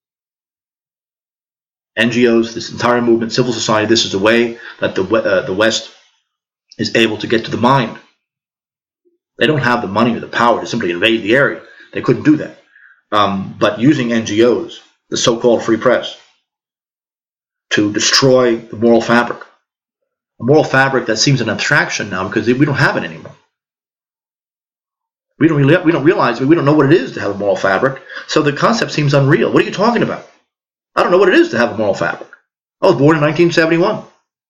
NGOs, this entire movement, civil society, this is a way that the West is able to get to the mind. They don't have the money or the power to simply invade the area. They couldn't do that. But using NGOs, the so-called free press, to destroy the moral fabric. A moral fabric that seems an abstraction now because we don't have it anymore. We don't realize, we don't know what it is to have a moral fabric. So the concept seems unreal. What are you talking about? I don't know what it is to have a moral fabric. I was born in 1971.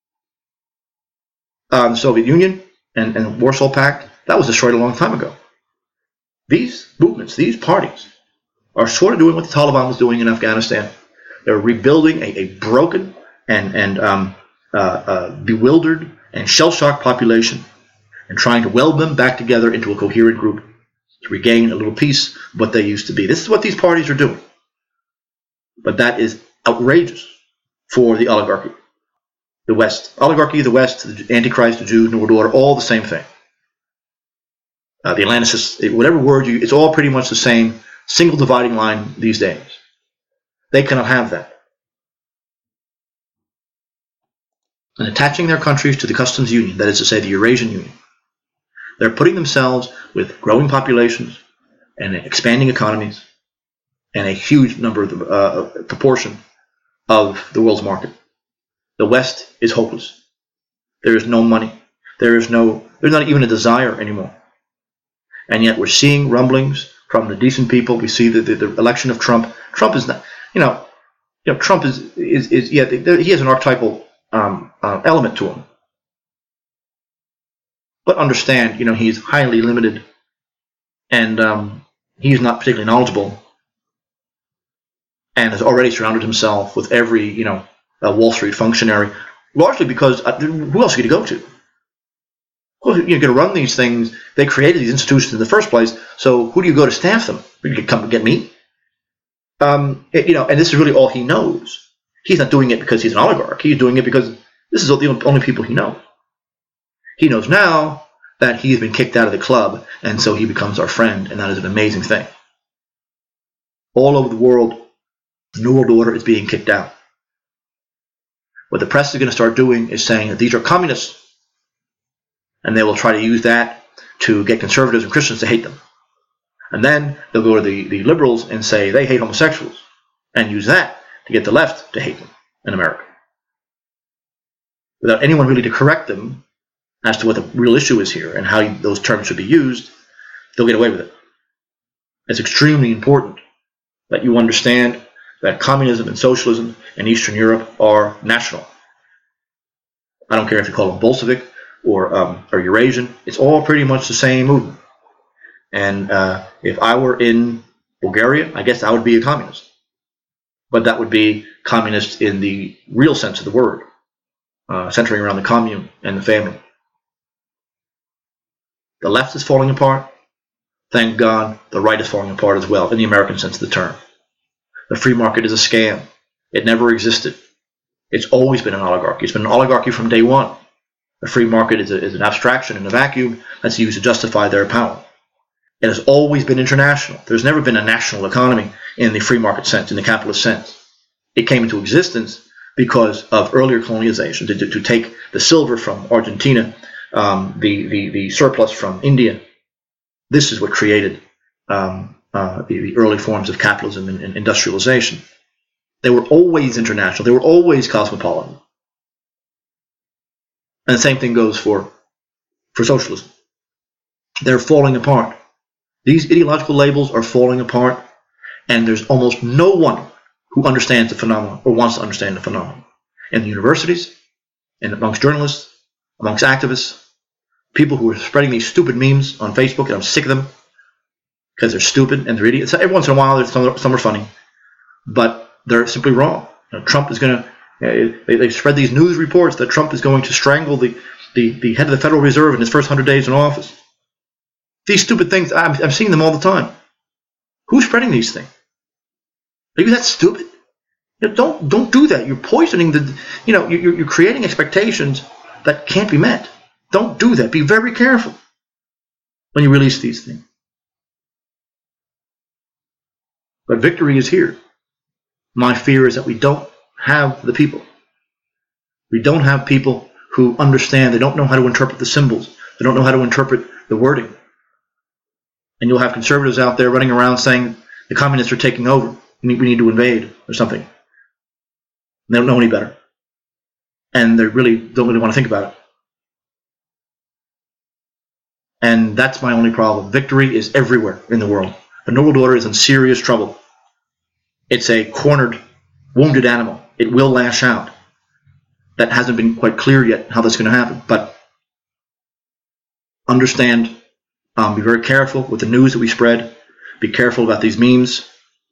The Soviet Union and Warsaw Pact, that was destroyed a long time ago. These movements, these parties, are sort of doing what the Taliban was doing in Afghanistan. They're rebuilding a broken and bewildered and shell-shocked population and trying to weld them back together into a coherent group to regain a little piece of what they used to be. This is what these parties are doing. But that is outrageous for the oligarchy. The West. Oligarchy, the West, the Antichrist, the Jews, New World Order, all the same thing. The Atlanticists, whatever word it's all pretty much the same single dividing line these days. They cannot have that. And attaching their countries to the customs union, that is to say the Eurasian Union, they're putting themselves with growing populations and expanding economies and a huge number of proportion of the world's market. The West is hopeless. There is no money. There's not even a desire anymore. And yet we're seeing rumblings from the decent people. We see the election of Trump. Trump is not, Trump is he has an archetypal element to him. But understand, he's highly limited, and he's not particularly knowledgeable, and has already surrounded himself with every, Wall Street functionary, largely because who else are you going to go to? Well, you're going to run these things. They created these institutions in the first place, so who do you go to staff them? You could come and get me. And this is really all he knows. He's not doing it because he's an oligarch. He's doing it because this is the only people he knows. He knows now that he has been kicked out of the club, and so he becomes our friend, and that is an amazing thing. All over the world, the New World Order is being kicked out. What the press is going to start doing is saying that these are communists, and they will try to use that to get conservatives and Christians to hate them. And then they'll go to the liberals and say they hate homosexuals, and use that to get the left to hate them in America. Without anyone really to correct them as to what the real issue is here and how those terms should be used, they'll get away with it. It's extremely important that you understand that communism and socialism in Eastern Europe are national. I don't care if you call them Bolshevik or Eurasian. It's all pretty much the same movement. And if I were in Bulgaria, I guess I would be a communist. But that would be communist in the real sense of the word, centering around the commune and the family. The left is falling apart. Thank God, the right is falling apart as well, in the American sense of the term. The free market is a scam. It never existed. It's always been an oligarchy. It's been an oligarchy from day one. The free market is an abstraction in a vacuum that's used to justify their power. It has always been international. There's never been a national economy in the free market sense, in the capitalist sense. It came into existence because of earlier colonization, to take the silver from Argentina, the surplus from India. This is what created the early forms of capitalism and industrialization. They were always international. They were always cosmopolitan. And the same thing goes for socialism. They're falling apart. These ideological labels are falling apart, and there's almost no one who understands the phenomenon or wants to understand the phenomenon. In the universities, and amongst journalists, amongst activists, people who are spreading these stupid memes on Facebook, and I'm sick of them because they're stupid and they're idiots. Every once in a while, some are funny, but they're simply wrong. Trump is going to, they spread these news reports that Trump is going to strangle the head of the Federal Reserve in his first 100 days in office. These stupid things, I'm seeing them all the time. Who's spreading these things? Are you that stupid? Don't do that. You're poisoning you're creating expectations that can't be met. Don't do that. Be very careful when you release these things. But victory is here. My fear is that we don't have the people. We don't have people who understand. They don't know how to interpret the symbols. They don't know how to interpret the wording. And you'll have conservatives out there running around saying the communists are taking over. We need to invade or something. They don't know any better. And they really don't want to think about it. And that's my only problem. Victory is everywhere in the world. The noble daughter is in serious trouble. It's a cornered, wounded animal. It will lash out. That hasn't been quite clear yet how that's going to happen. But understand, be very careful with the news that we spread. Be careful about these memes.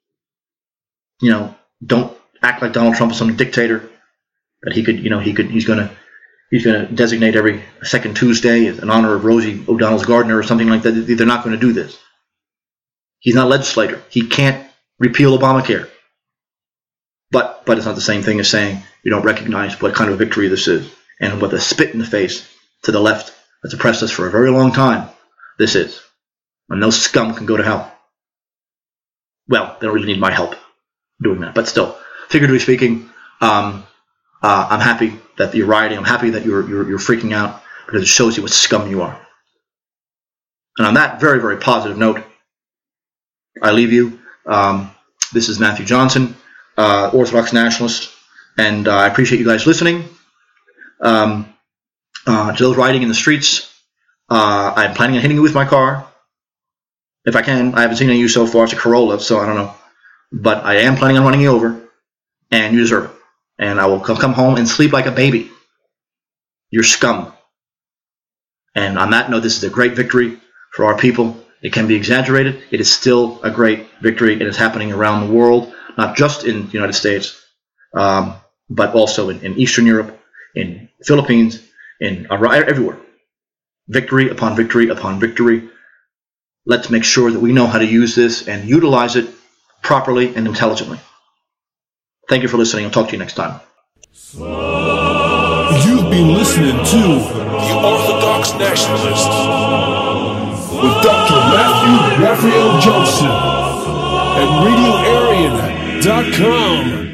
Don't act like Donald Trump is some dictator that he's going to designate every second Tuesday in honor of Rosie O'Donnell's gardener or something like that. They're not going to do this. He's not a legislator. He can't repeal Obamacare. But it's not the same thing as saying you don't recognize what kind of victory this is and what the spit in the face to the left that's oppressed us for a very long time this is. And those scum can go to hell. Well, they don't really need my help doing that. But still, figuratively speaking, I'm happy that you're rioting. I'm happy that you're freaking out because it shows you what scum you are. And on that very, very positive note, I leave you. This is Matthew Johnson, Orthodox nationalist, and I appreciate you guys listening. To those riding in the streets, I'm planning on hitting you with my car. If I can. I haven't seen any of you so far. It's a Corolla, so I don't know. But I am planning on running you over, and you deserve it. And I will come home and sleep like a baby. You're scum. And on that note, this is a great victory for our people. It can be exaggerated. It is still a great victory. It is happening around the world, not just in the United States, but also in Eastern Europe, in the Philippines, everywhere. Victory upon victory upon victory. Let's make sure that we know how to use this and utilize it properly and intelligently. Thank you for listening. I'll talk to you next time. You've been listening to The Orthodox Nationalist with Dr. Matthew Raphael Johnson at RadioArian.com.